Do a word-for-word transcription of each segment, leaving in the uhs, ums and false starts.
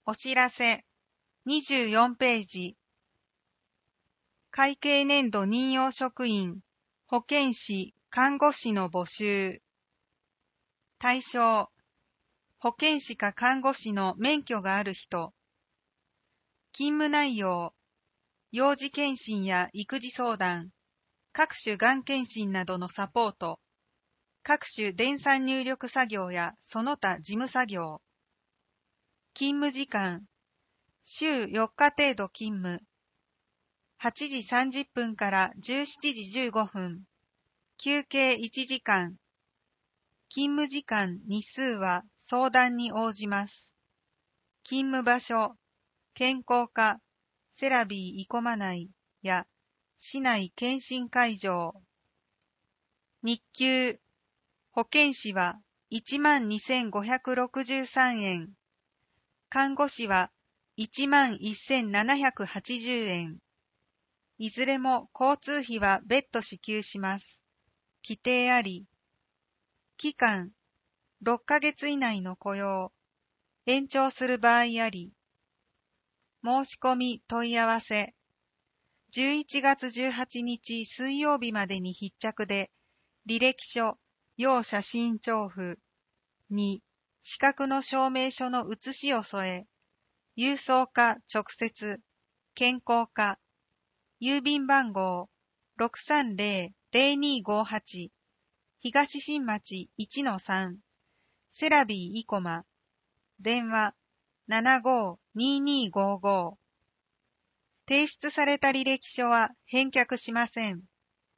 お知らせにじゅうよんページ。会計年度任用職員、保健師、看護師の募集。対象、保健師か看護師の免許がある人。勤務内容、幼児検診や育児相談、各種がん検診などのサポート、各種電算入力作業やその他事務作業。勤務時間、週よっか程度勤務。はちじさんじゅっぷんからじゅうしちじじゅうごふん。休憩いちじかん。勤務時間日数は相談に応じます。勤務場所、健康課、セラビー生駒内や市内検診会場。日給、保健師はいちまんにせんごひゃくろくじゅうさんえん。看護師はいちまんせんななひゃくはちじゅうえん。いずれも交通費は別途支給します。規定あり。期間、ろっかげつ以内の雇用。延長する場合あり。申し込み問い合わせ。じゅういちがつじゅうはちにち水曜日までに必着で、履歴書、要写真調布。に、資格の証明書の写しを添え、郵送か直接、健康課、郵便番号 ろくさんぜろぜろにごはち、東新町 いちのさん、セラビー生駒、電話 ななごーにーにーごーごー。提出された履歴書は返却しません。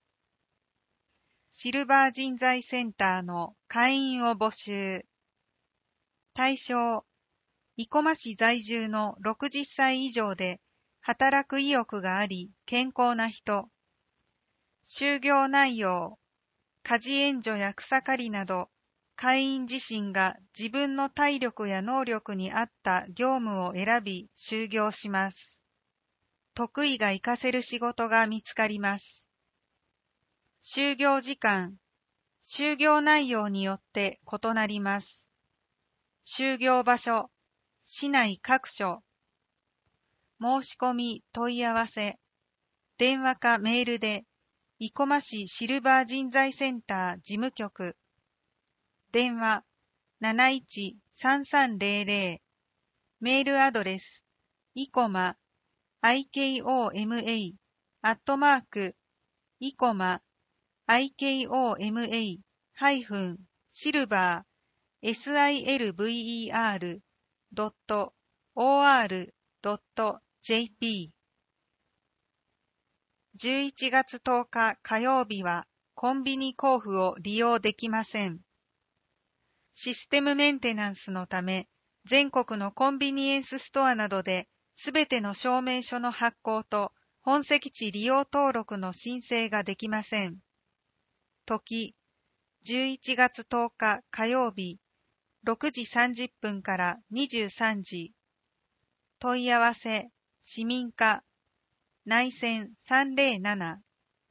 シルバー人材センターの会員を募集。対象、生駒市在住のろくじゅっさい以上で働く意欲があり健康な人。就業内容、家事援助や草刈りなど、会員自身が自分の体力や能力に合った業務を選び就業します。得意が活かせる仕事が見つかります。就業時間、就業内容によって異なります。就業場所、市内各所。申し込み問い合わせ、電話かメールで、生駒市シルバー人材センター事務局。電話 なないちさんさんぜろぜろ。メールアドレス、生駒、アイケーオーエムエー、アットマーク、生駒、アイケーオーエムエー、ハイフン、シルバー、エスアイエルブイイーアール、ドット、オーアール、ドット、ジェーピー。じゅういちがつとおか火曜日はコンビニ交付を利用できません。システムメンテナンスのため、全国のコンビニエンスストアなどで、すべての証明書の発行と本籍地利用登録の申請ができません。時、じゅういちがつとおか火曜日、ろくじさんじゅっぷんからにじゅうさんじ。問い合わせ、市民課、内線さんぜろなな。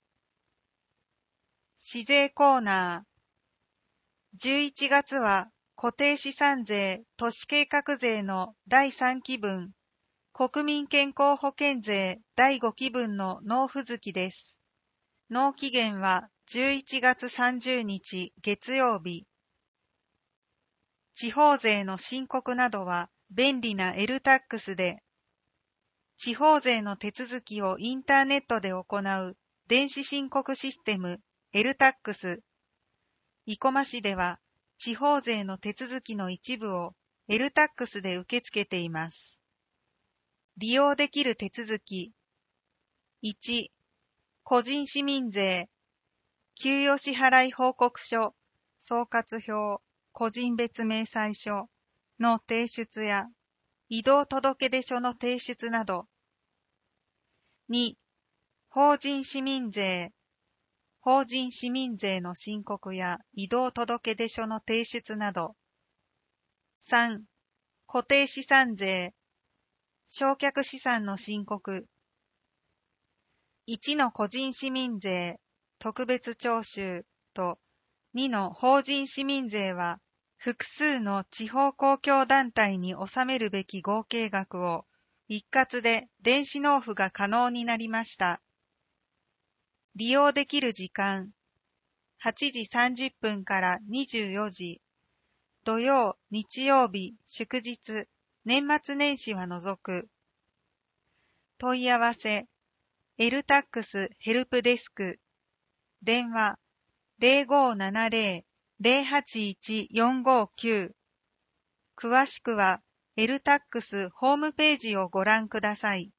市税コーナー。じゅういちがつは固定資産税都市計画税のだいさんきぶん、国民健康保険税だいごきぶんの納付月です。納期限はじゅういちがつさんじゅうにち月曜日。地方税の申告などは便利な エルタックス で、地方税の手続きをインターネットで行う電子申告システム エルタックス。生駒市では地方税の手続きの一部を エルタックス で受け付けています。利用できる手続き。いち、個人市民税、給与支払報告書、総括表、個人別明細書の提出や移動届出書の提出など。に、法人市民税、法人市民税の申告や移動届出書の提出など。さん、固定資産税、償却資産の申告。いちの個人市民税、特別徴収とにの法人市民税は複数の地方公共団体に納めるべき合計額を一括で電子納付が可能になりました。利用できる時間、はちじさんじゅっぷんからにじゅうよじ、土曜、日曜日、祝日、年末年始は除く。問い合わせ、エルタックス ヘルプデスク、電話 ゼロごーななゼロ ゼロはちいち よんごきゅう。詳しくはエルタックスホームページをご覧ください。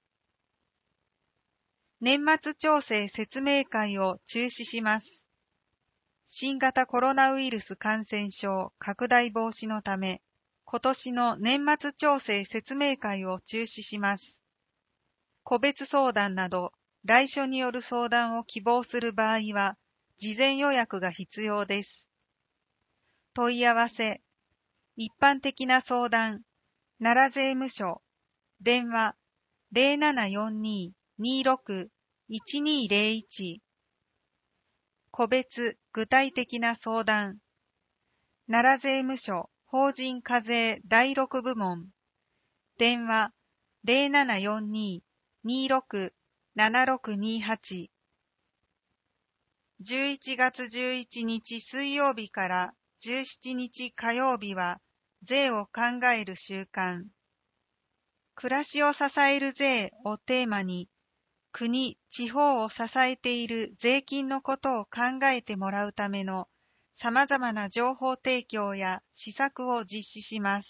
年末調整説明会を中止します。新型コロナウイルス感染症拡大防止のため、今年の年末調整説明会を中止します。個別相談など、来所による相談を希望する場合は、事前予約が必要です。問い合わせ、一般的な相談、奈良税務署、電話 ゼロななよんに にろく いちにゼロいち。個別具体的な相談、奈良税務署法人課税だいろく部門、電話 ゼロななよんに にろく ななろくにはち。じゅういちがつじゅういちにち水曜日からじゅうしちにち火曜日は税を考える週間。暮らしを支える税をテーマに、国、地方を支えている税金のことを考えてもらうための様々な情報提供や施策を実施します。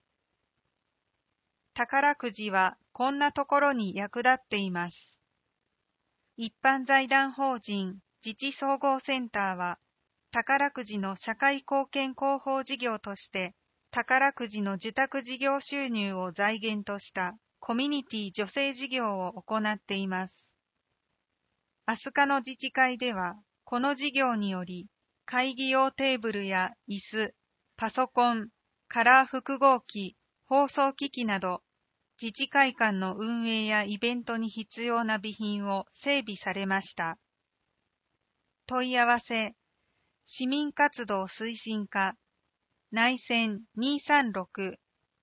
宝くじはこんなところに役立っています。一般財団法人自治総合センターは、宝くじの社会貢献広報事業として、宝くじの受託事業収入を財源としたコミュニティ助成事業を行っています。飛鳥の自治会では、この事業により、会議用テーブルや椅子、パソコン、カラー複合機、放送機器など、自治会館の運営やイベントに必要な備品を整備されました。問い合わせ、市民活動推進課、内線にさんろく。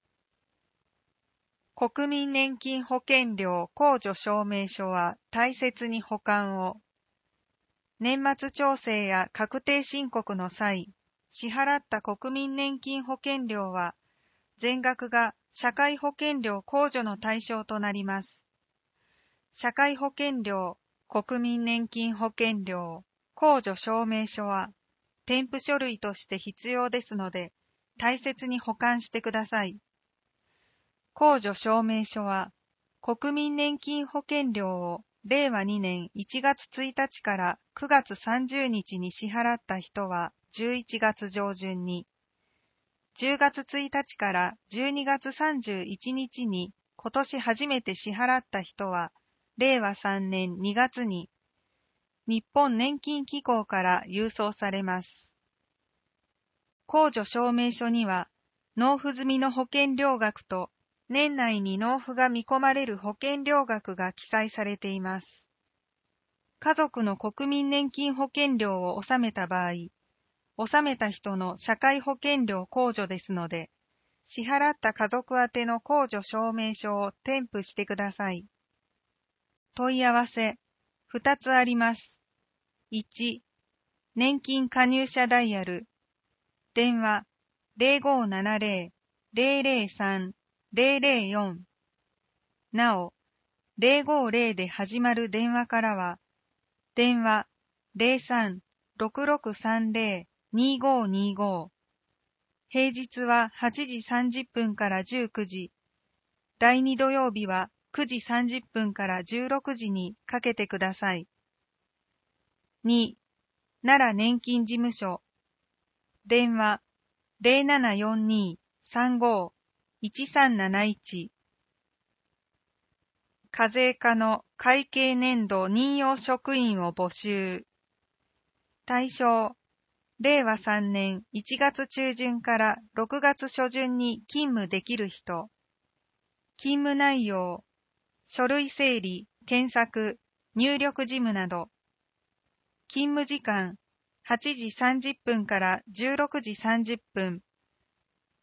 国民年金保険料控除証明書は大切に保管を。年末調整や確定申告の際、支払った国民年金保険料は、全額が社会保険料控除の対象となります。社会保険料、国民年金保険料、控除証明書は、添付書類として必要ですので、大切に保管してください。控除証明書は、国民年金保険料をれいわにねんいちがつついたちからくがつさんじゅうにちに支払った人はじゅういちがつ上旬に、じゅうがつついたちからじゅうにがつさんじゅういちにちに今年初めて支払った人はれいわさんねんにがつに日本年金機構から郵送されます。控除証明書には納付済みの保険料額と年内に納付が見込まれる保険料額が記載されています。家族の国民年金保険料を納めた場合、納めた人の社会保険料控除ですので、支払った家族宛ての控除証明書を添付してください。問い合わせ、ふたつあります。いち、年金加入者ダイヤル、電話 ゼロごーななゼロ ゼロゼロさん ゼロゼロよん。なお、ゼロごーゼロで始まる電話からは、電話 ゼロさん ろくろくさんゼロ にごーにご。平日ははちじさんじゅっぷんからじゅうくじ、だいに土曜日はくじさんじゅっぷんからじゅうろくじにかけてください。に、奈良年金事務所、電話ゼロななよんに さんごー いちさんなないち。課税課の会計年度任用職員を募集。対象、れいわさんねんいちがつちゅうじゅんからろくがつしょじゅんに勤務できる人。勤務内容、書類整理、検索、入力事務など。勤務時間、はちじさんじゅっぷんからじゅうろくじさんじゅっぷん、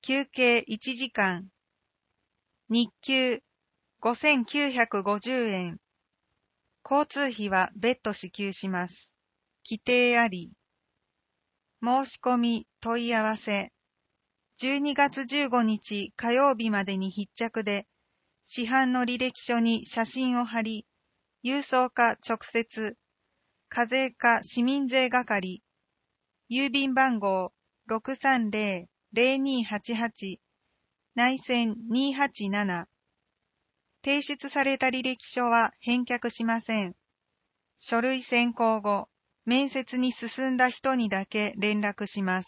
休憩いちじかん。日給ごせんきゅうひゃくごじゅうえん。交通費は別途支給します。規定あり。申し込み問い合わせ。じゅうにがつじゅうごにち火曜日までに必着で、市販の履歴書に写真を貼り、郵送か直接、課税課市民税係、郵便番号 ろくさんぜろぜろにはちはち、内線にはちなな。提出された履歴書は返却しません。書類選考後、面接に進んだ人にだけ連絡します。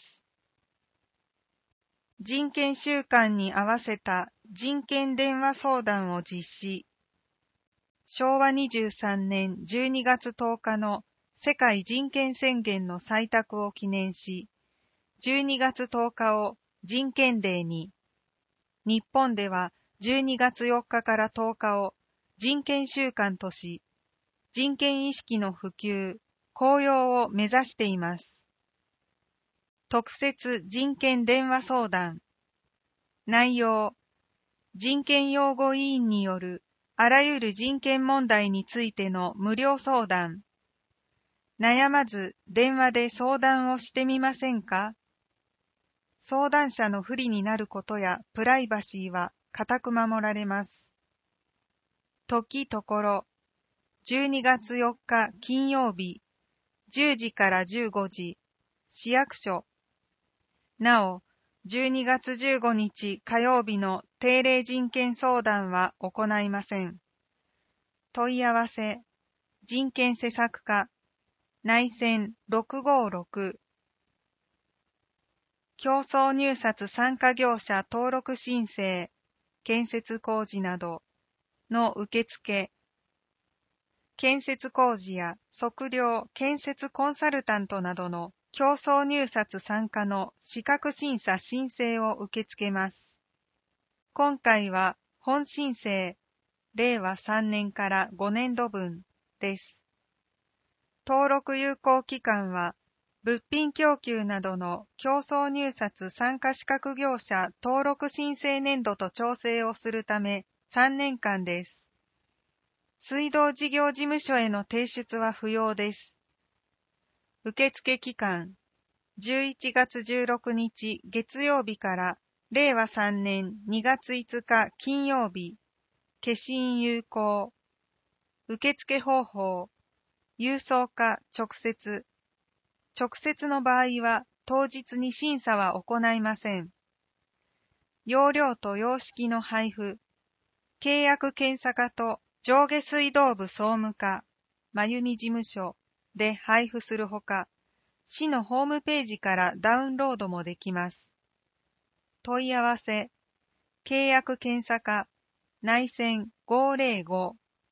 人権週間に合わせた人権電話相談を実施。しょうわにじゅうさんねんじゅうにがつとおかの世界人権宣言の採択を記念し、じゅうにがつとおかを人権デーに、日本ではじゅうにがつよっかからとおかを人権週間とし、人権意識の普及、高揚を目指しています。特設人権電話相談。内容、人権擁護委員によるあらゆる人権問題についての無料相談。悩まず電話で相談をしてみませんか？相談者の不利になることやプライバシーは固く守られます。時ところ、じゅうにがつよっか金曜日、じゅうじからじゅうごじ、市役所。なお、じゅうにがつじゅうごにち火曜日の定例人権相談は行いません。問い合わせ、人権施策課、内線ろくごろく。競争入札参加業者登録申請、建設工事などの受付、建設工事や測量建設コンサルタントなどの競争入札参加の資格審査申請を受け付けます。今回は本申請、れいわさんねんからごねんどぶんです。登録有効期間は、物品供給などの競争入札参加資格業者登録申請年度と調整をするためさんねんかんです。水道事業事務所への提出は不要です。受付期間、じゅういちがつじゅうろくにち月曜日かられいわさんねんにがついつか金曜日、消印有効。受付方法、郵送か直接。直接の場合は当日に審査は行いません。容量と様式の配布、契約検査課と上下水道部総務課、真由美事務所で配布するほか、市のホームページからダウンロードもできます。問い合わせ、契約検査課、内線ごぜろご。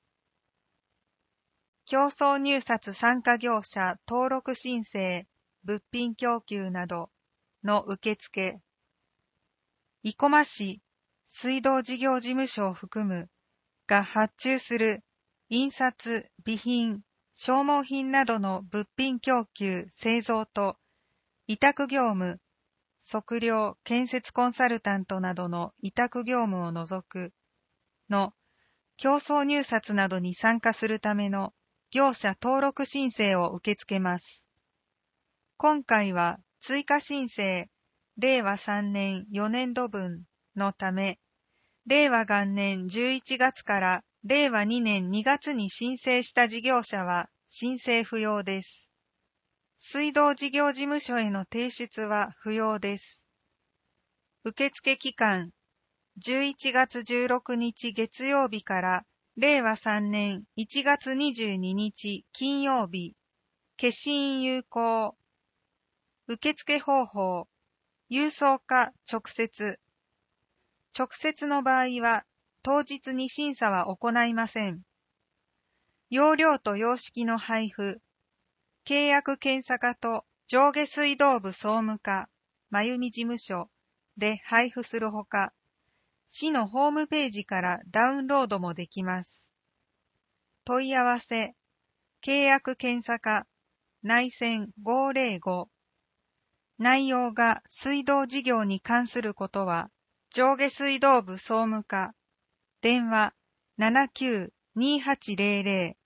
競争入札参加業者登録申請、物品供給などの受付。生駒市水道事業事務所を含むが発注する印刷、備品、消耗品などの物品供給、製造と委託業務、測量、建設コンサルタントなどの委託業務を除くの競争入札などに参加するための業者登録申請を受け付けます。今回は追加申請、れいわさんねんよねんどぶんのため、れいわがんねんじゅういちがつかられいわにねんにがつに申請した事業者は申請不要です。水道事業事務所への提出は不要です。受付期間、じゅういちがつじゅうろくにち月曜日かられいわさんねんいちがつにじゅうににち金曜日、消印有効。受付方法、郵送か直接。直接の場合は、当日に審査は行いません。容量と様式の配布、契約検査課と上下水道部総務課、真由美事務所で配布するほか、市のホームページからダウンロードもできます。問い合わせ、契約検査課、内線ごぜろご。 内容が水道事業に関することは、上下水道部総務課、電話 ななきゅう にーはちゼロゼロ。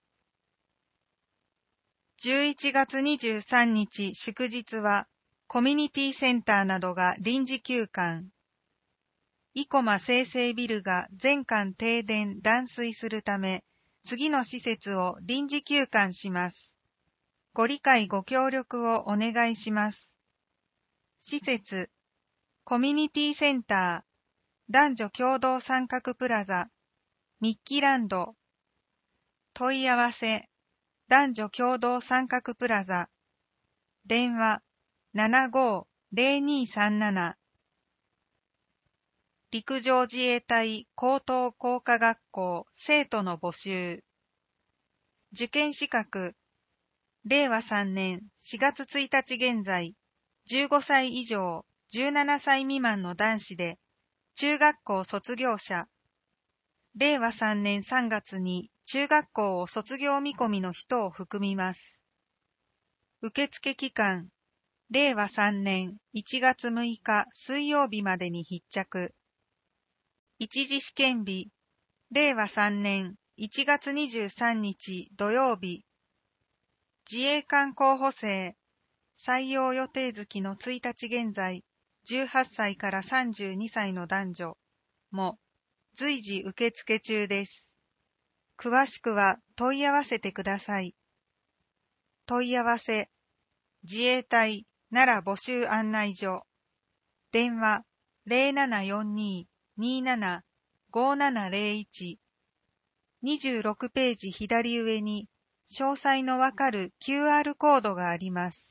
じゅういちがつにじゅうさんにち祝日は、コミュニティセンターなどが臨時休館。生駒生成ビルが全館停電・断水するため、次の施設を臨時休館します。ご理解ご協力をお願いします。施設、コミュニティセンター、男女共同参画プラザ、ミッキランド。問い合わせ、男女共同参画プラザ。電話 ななごーゼロにーさんなな。陸上自衛隊高等工科学校生徒の募集。受験資格、れいわさんねんしがつついたち現在、じゅうごさい以上、じゅうななさい未満の男子で、中学校卒業者。れいわさんねんさんがつに中学校を卒業見込みの人を含みます。受付期間、れいわさんねんいちがつむいか水曜日までに必着。一次試験日、れいわさんねんいちがつにじゅうさんにち土曜日。自衛官候補生、採用予定月のついたち現在、じゅうはっさいからさんじゅうにさいの男女も随時受付中です。詳しくは問い合わせてください。問い合わせ、自衛隊奈良募集案内所。電話 ゼロななよんにー にーなな ごーななゼロいち。にじゅうろくページ左上に詳細のわかる キューアール コードがあります。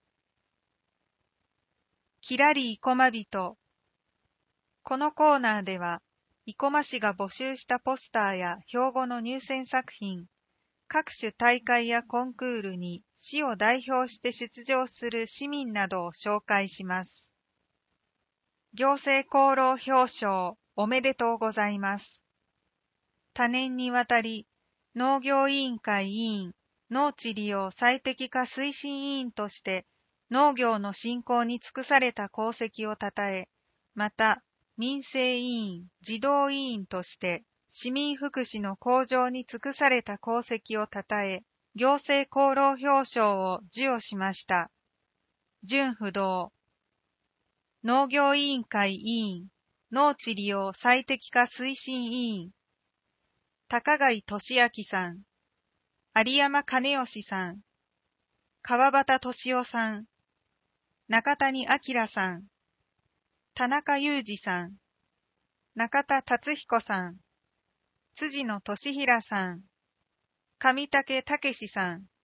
きらり生駒人。このコーナーでは、生駒市が募集したポスターや標語の入選作品、各種大会やコンクールに市を代表して出場する市民などを紹介します。行政功労表彰おめでとうございます。多年にわたり、農業委員会委員、農地利用最適化推進委員として農業の振興に尽くされた功績をたたえ、また民生委員、児童委員として市民福祉の向上に尽くされた功績をたたえ、行政功労表彰を授与しました。準不動。農業委員会委員、農地利用最適化推進委員、高貝俊明さん、有山兼義さん、川端俊夫さん、中谷明さん、田中裕二さん、中田達彦さん、辻野俊平さん、上竹武さん、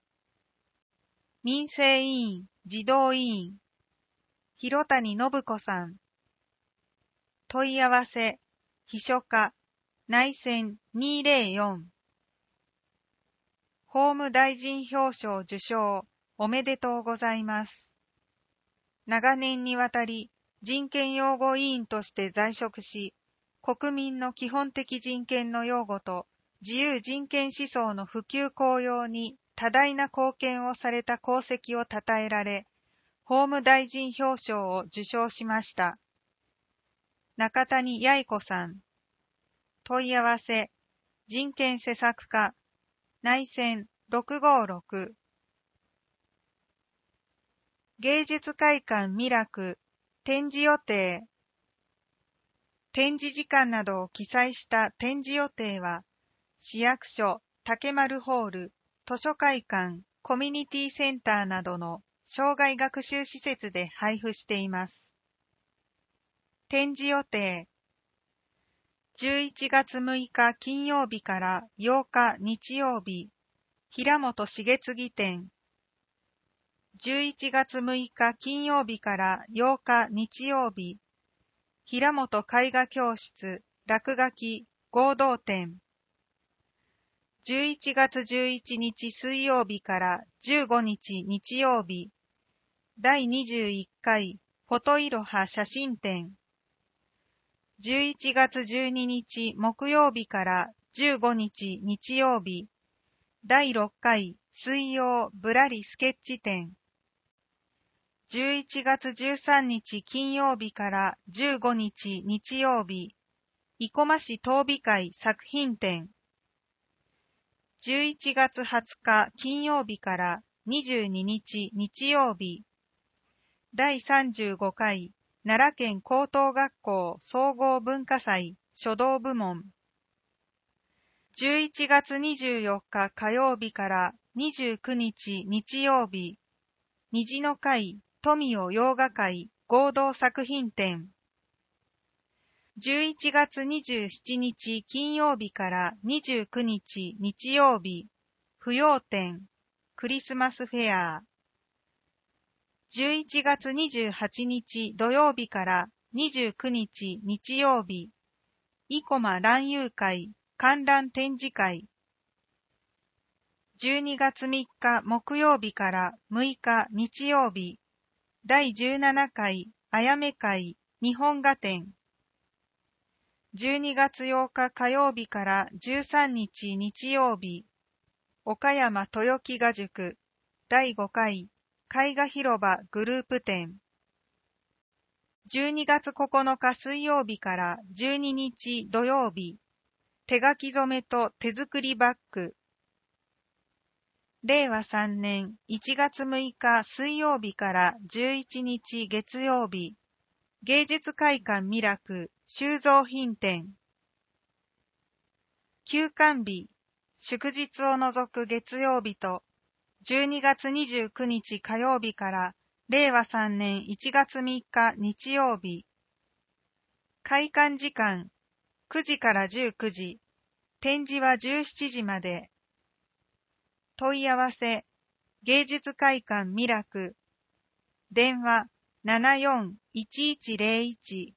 民生委員、児童委員、広谷信子さん。問い合わせ、秘書課、内選にーぜろよん。法務大臣表彰受賞、おめでとうございます。長年にわたり人権擁護委員として在職し、国民の基本的人権の擁護と自由人権思想の普及向揚に多大な貢献をされた功績をたたえられ、法務大臣表彰を受賞しました。中谷八重子さん。問い合わせ、人権施策課、内選ろくごろく。芸術会館ミラク、展示予定。展示時間などを記載した展示予定は、市役所、竹丸ホール、図書会館、コミュニティセンターなどの生涯学習施設で配布しています。展示予定。じゅういちがつむいか金曜日からようか日曜日、平本重次展。じゅういちがつむいか金曜日からようか日曜日、平本絵画教室落書き合同展。じゅういちがつじゅういちにち水曜日からじゅうごにち日曜日、だいにじゅういっかいフォトいろは写真展。じゅういちがつじゅうににち木曜日からじゅうごにち日曜日、だいろっかい水曜ぶらりスケッチ展。 じゅういちがつじゅうさんにち金曜日からじゅうごにち日曜日、生駒市東美会作品展。じゅういちがつはつか金曜日からにじゅうににち日曜日、だいさんじゅうごかい奈良県高等学校総合文化祭書道部門。じゅういちがつにじゅうよっか火曜日からにじゅうくにち日曜日、虹の会富雄洋画会合同作品展。じゅういちがつにじゅうしちにち金曜日からにじゅうくにち日曜日、芙蓉展クリスマスフェア。じゅういちがつにじゅうはちにち土曜日からにじゅうくにち日曜日、生駒蘭遊会観覧展示会。じゅうにがつみっか木曜日からむいか日曜日、だいじゅうななかいあやめ会日本画展。じゅうにがつようか火曜日からじゅうさんにち日曜日、岡山豊木画塾だいごかい絵画広場グループ展。じゅうにがつここのか水曜日からじゅうににち土曜日、手書き染めと手作りバッグ。れいわさんねんいちがつむいか水曜日からじゅういちにち月曜日、芸術会館ミラク収蔵品展。休館日、祝日を除く月曜日と、じゅうにがつにじゅうくにち火曜日かられいわさんねんいちがつみっか日曜日。開館時間、くじからじゅうくじ、展示はじゅうしちじまで。問い合わせ、芸術会館ミラク。電話ななよんいちいちゼロいち。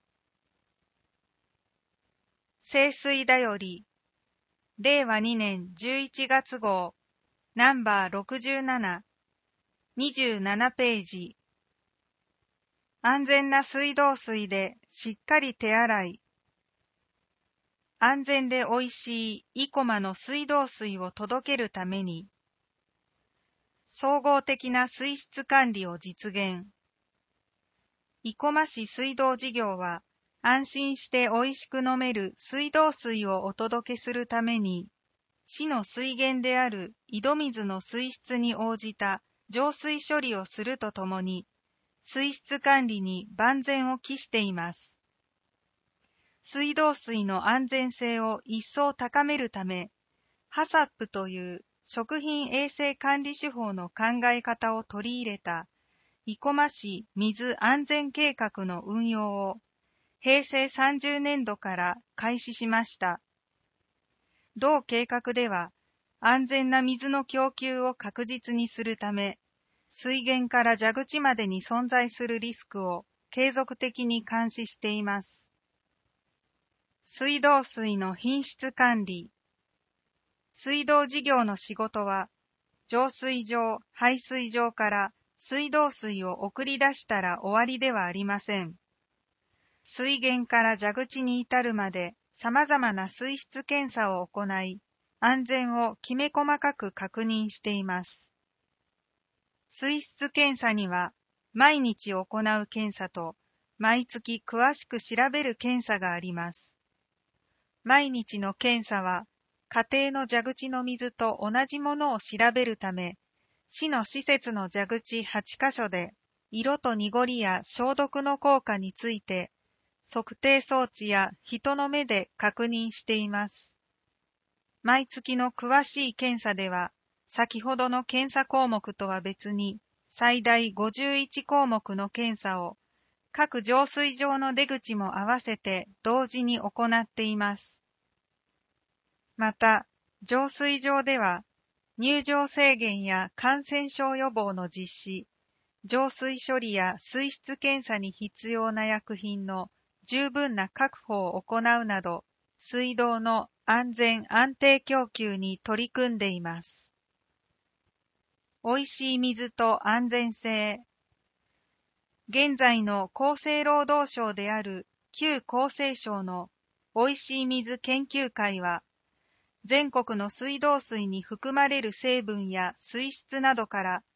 清水だより、れいわにねんじゅういちがつごう、ナンバーろくじゅうなな、にじゅうななページ。安全な水道水でしっかり手洗い。安全でおいしい生駒の水道水を届けるために、総合的な水質管理を実現。生駒市水道事業は、安心しておいしく飲める水道水をお届けするために、市の水源である井戸水の水質に応じた浄水処理をするとともに、水質管理に万全を期しています。水道水の安全性を一層高めるため、ハサップという食品衛生管理手法の考え方を取り入れた生駒市水安全計画の運用をへいせいさんじゅうねんどから開始しました。同計画では、安全な水の供給を確実にするため、水源から蛇口までに存在するリスクを継続的に監視しています。水道水の品質管理。水道事業の仕事は、浄水場、排水場から水道水を送り出したら終わりではありません。水源から蛇口に至るまで様々な水質検査を行い、安全をきめ細かく確認しています。水質検査には、毎日行う検査と、毎月詳しく調べる検査があります。毎日の検査は、家庭の蛇口の水と同じものを調べるため、市の施設の蛇口はちかしょで、色と濁りや消毒の効果について、測定装置や人の目で確認しています。毎月の詳しい検査では、先ほどの検査項目とは別に、最大ごじゅういちこうもくの検査を、各浄水場の出口も合わせて同時に行っています。また、浄水場では、入場制限や感染症予防の実施、浄水処理や水質検査に必要な薬品の十分な確保を行うなど、水道の安全安定供給に取り組んでいます。おいしい水と安全性。現在の厚生労働省である旧厚生省のおいしい水研究会は、全国の水道水に含まれる成分や水質などから、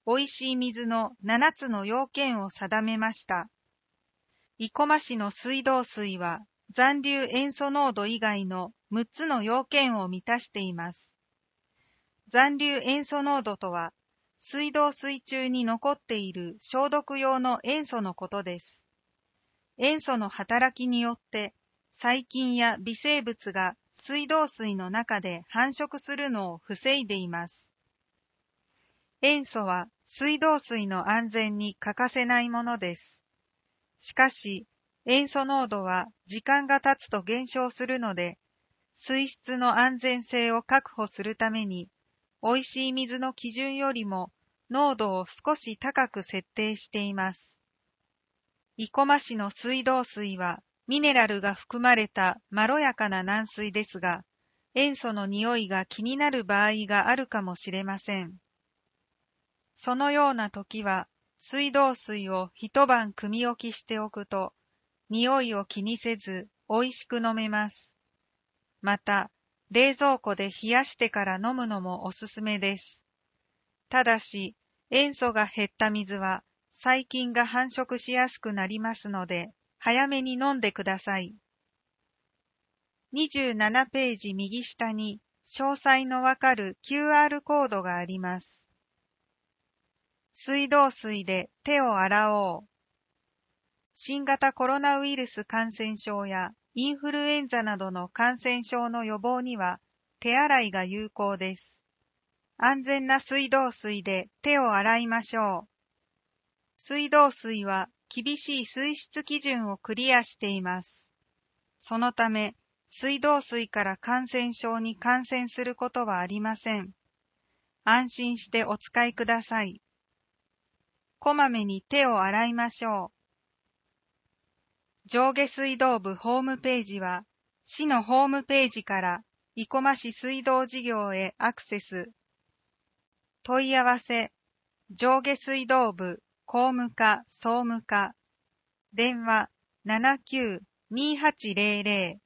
おいしい水のななつの要件を定めました。生駒市の水道水は残留塩素濃度以外のむっつの要件を満たしています。残留塩素濃度とは、水道水中に残っている消毒用の塩素のことです。塩素の働きによって細菌や微生物が水道水の中で繁殖するのを防いでいます。塩素は水道水の安全に欠かせないものです。しかし、塩素濃度は時間が経つと減少するので、水質の安全性を確保するために、おいしい水の基準よりも濃度を少し高く設定しています。生駒市の水道水はミネラルが含まれたまろやかな軟水ですが、塩素の匂いが気になる場合があるかもしれません。そのような時は、水道水を一晩汲み置きしておくと、匂いを気にせず美味しく飲めます。また、冷蔵庫で冷やしてから飲むのもおすすめです。ただし、塩素が減った水は細菌が繁殖しやすくなりますので、早めに飲んでください。にじゅうななページ右下に詳細のわかる キューアール コードがあります。水道水で手を洗おう。新型コロナウイルス感染症やインフルエンザなどの感染症の予防には手洗いが有効です。安全な水道水で手を洗いましょう。水道水は厳しい水質基準をクリアしています。そのため、水道水から感染症に感染することはありません。安心してお使いください。こまめに手を洗いましょう。上下水道部ホームページは、市のホームページから生駒市水道事業へアクセス。問い合わせ、上下水道部公務課総務課、電話 ななきゅう にーはちゼロゼロ